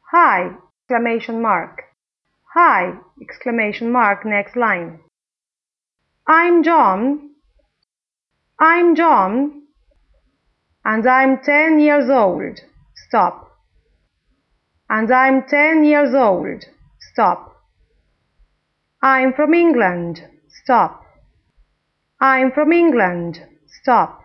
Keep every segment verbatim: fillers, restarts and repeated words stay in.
Hi! Exclamation mark. Hi! Exclamation mark. Next line. I'm John. I'm John. And I'm ten years old. Stop. And I'm ten years old. Stop. I'm from England. Stop. I'm from England. Stop.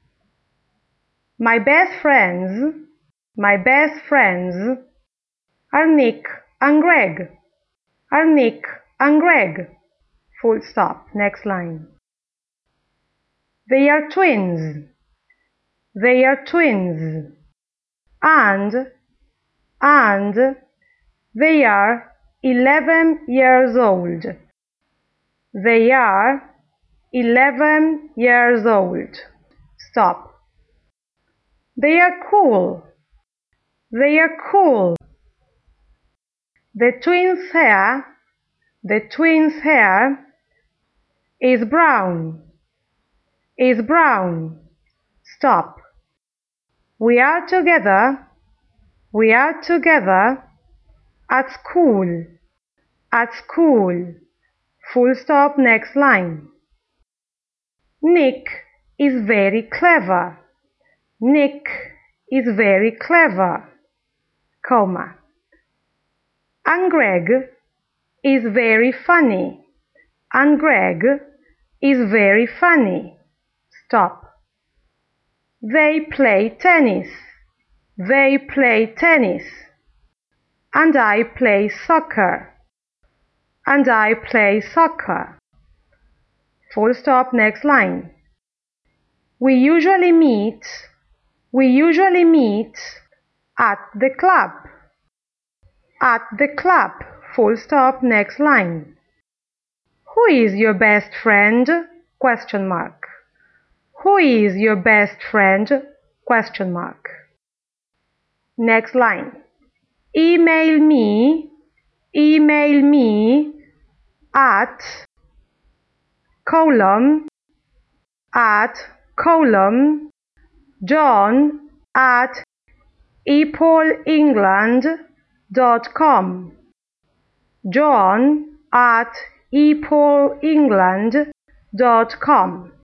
My best friends, my best friends are Nick and Greg. Are Nick and Greg. Full stop. Next line. They are twins. They are twins. And, and, they are eleven years old. They are eleven years old. Stop. They are cool. They are cool. The twins' hair, the twins' hair is brown. Is brown. Stop. We are together. We are together at school. At school. Full stop. Next line. Nick is very clever. Nick is very clever, comma. And Greg is very funny. And Greg is very funny. Stop. They play tennis. They play tennis. And I play soccer. And I play soccer. Full stop. Next line. We usually meet We usually meet at the club. At the club. Full stop. Next line. Who is your best friend? Question mark. Who is your best friend? Question mark. Next line. Email me. Email me at column at column John at epaulengland dot com. John at epaulengland dot com.